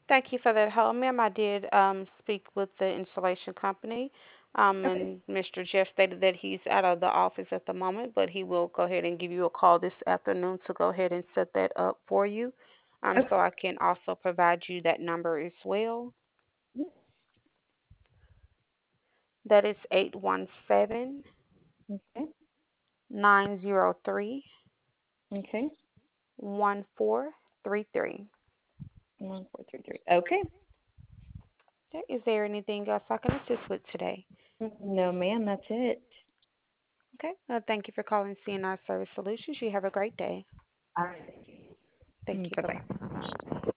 Thank you for that help, ma'am. I did speak with the installation company, Okay. and Mr. Jeff stated that he's out of the office at the moment, but he will go ahead and give you a call this afternoon to go ahead and set that up for you. So Okay. I can also provide you that number as well. Yeah. That is 817 Okay. 903 Okay. 1433. 1433. Okay. Okay, is there anything else I can assist with today? No, ma'am, that's it. Okay, thank you for calling CNI Service Solutions. You have a great day. All right. Thank Thank you. you. Bye Bye bye. bye.